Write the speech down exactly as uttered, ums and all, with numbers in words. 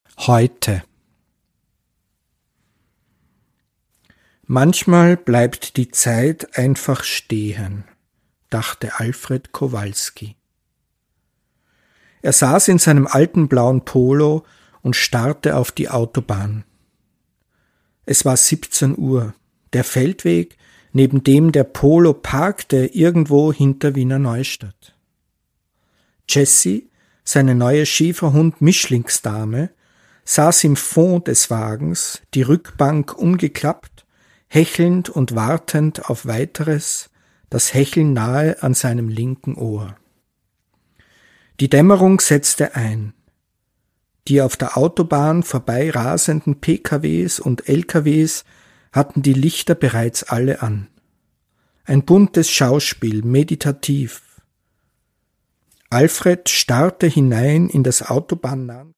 Heute. Manchmal bleibt die Zeit einfach stehen, dachte Alfred Kowalski. Er saß in seinem alten blauen Polo und starrte auf die Autobahn. Es war siebzehn Uhr. Der Feldweg, neben dem der Polo parkte, irgendwo hinter Wiener Neustadt. Jessie, seine neue Schäferhund-Mischlingsdame, saß im Fond des Wagens, die Rückbank umgeklappt, hechelnd und wartend auf weiteres, das Hecheln nahe an seinem linken Ohr. Die Dämmerung setzte ein. Die auf der Autobahn vorbei rasenden P K Ws und L K Ws hatten die Lichter bereits alle an. Ein buntes Schauspiel, meditativ. Alfred starrte hinein in das Autobahnnahen